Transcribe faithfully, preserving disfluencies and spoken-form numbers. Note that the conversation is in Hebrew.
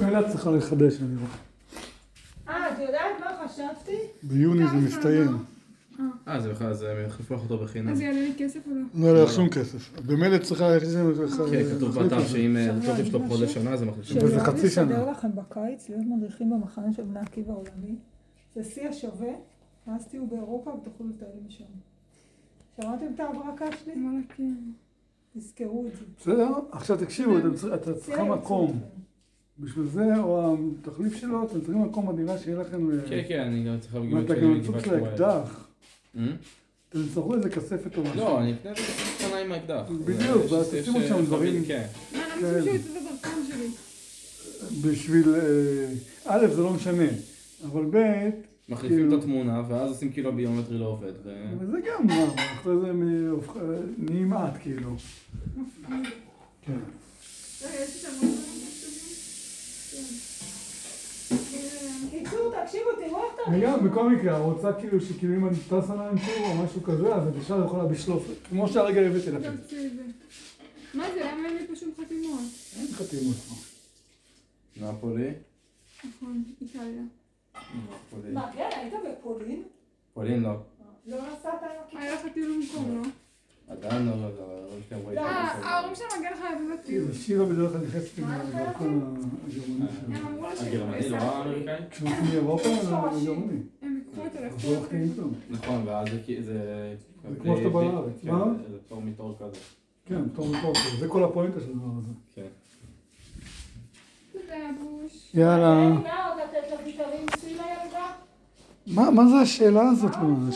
ממילא צריכה לחדש, אני רואה. אה, את יודעת מה חשבתי? ביוני זה מסתיים. אה, זה בכלל, זה יחליפו לך אותו בחינם. אז יעלה לי כסף או לא? לא יהיה לך שום כסף. במילא צריכה להחליף את זה. כן, כתוב באתר שאם התוקף שלו חודש שנה, זה מחליפים. וזה חצי שנה. שלא יסדר לכם בקיץ להיות מדריכים במחנה של בני עקיבא העולמי. זה שיא השווה, ואז תהיו באירופה ותוכלו לטייל משם. שמעתם את ההברקה שלי? וואלה, כן. תזכרו את זה. בסדר? עכשיו תקשיבו, אתה צריכה מקום. בשביל זה, או התחליף שלו, אתם צריכים מקום בדירה שיהיה לכם... כן, כן, אני גם צריכה בגלל ואתה גם מצוק לאקדח. אתם צטרכו איזה כספת או משהו. לא, אני אפנה את זה קטנה עם האקדח. בדיוק, ואז תשימו שם דברים. כן. מה, למה תשאיר את זה בדרכון שלי? בשביל... א', זה לא משנה, אבל ב', מחליפים את התמונה, ואז עושים כאילו ביומטרי לא עובד. וזה גם מה, אחרי זה נהיים מעט כאילו. כן. רגע, יש לי שם עוד קיצור, תקשיבו, תראו איך אתה... וגם, בכל מקרה, רוצה כאילו שכאילו אם אני טס על האנטור או משהו כזה, אז הדרישה יכולה בשלוף, כמו שהרגע הבאתי לכם. תוציא את זה. מה זה? למה אין לי פה שום חתימות? אין חתימות פה. נפולי. נכון, איטליה. נפולי. מה, כן, היית בפולין? פולין לא. לא נסעת עם היה לך טיול במקום, לא? עדיין לא, לא, לא, לא שאתם רואים. אה, ההורים שלהם מגן לך לבוא בטיול. שירה בדרך כלל נכנסת עם הדרכון הגרמני הם שלו. אמרו לה הגרמני, לא האמריקאי? כשנוסעים לאירופה זה הגרמני. הם יקחו אותו אז לחו"ל. לא הולכים איתו. נכון, ואז זה כי- זה... זה כמו שאתה בא לארץ. כן, מה? זה פטור מתור כזה. כן, פתאום מפה, זה כל הפואנטה של הדבר הזה. כן. תודה, בוש. יאללה. מה עוד לתת לוויטמין סי לילדה? מה זה השאלה הזאת?